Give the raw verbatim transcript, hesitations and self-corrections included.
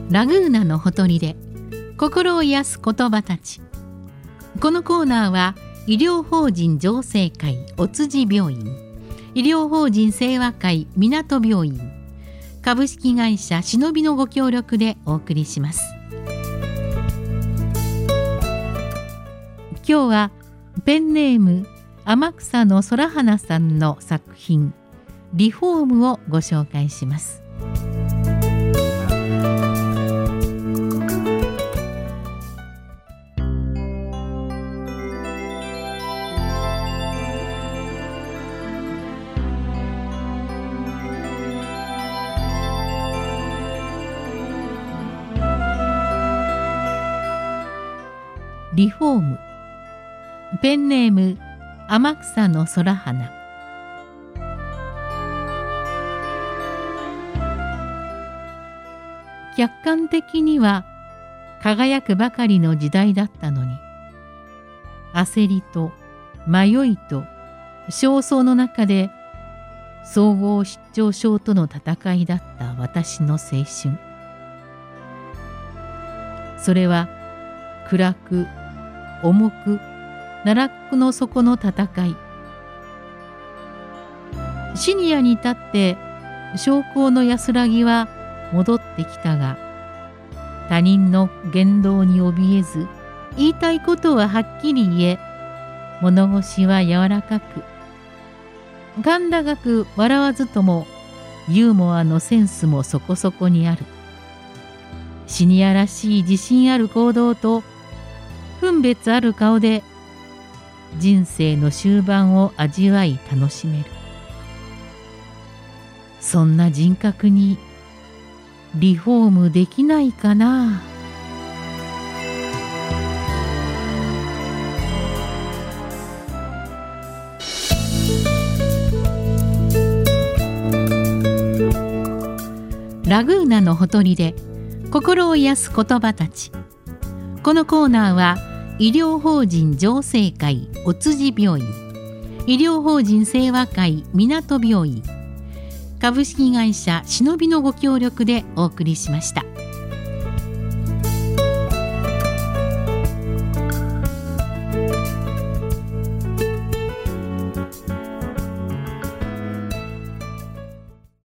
ラグーナのほとりで心を癒す言葉たち。このコーナーは医療法人浄世会お辻病院、医療法人清和会港病院、株式会社しのびのご協力でお送りします。今日はペンネーム天草の空花さんの作品リフォームをご紹介します。リフォーム。ペンネーム天草の空花。客観的には輝くばかりの時代だったのに、焦りと迷いと焦燥の中で総合失調症との戦いだった私の青春。それは暗く重く奈落の底の戦い。シニアに至って将校の安らぎは戻ってきたが、他人の言動に怯えず言いたいことははっきり言え、物腰は柔らかく甲高く笑わずともユーモアのセンスもそこそこにある。シニアらしい自信ある行動と分別ある顔で人生の終盤を味わい楽しめる。そんな人格にリフォームできないかな。ラグーナのほとりで心を癒す言葉たち。このコーナーは医療法人浄世会お辻病院、医療法人清和会港病院、株式会社しのびのご協力でお送りしました。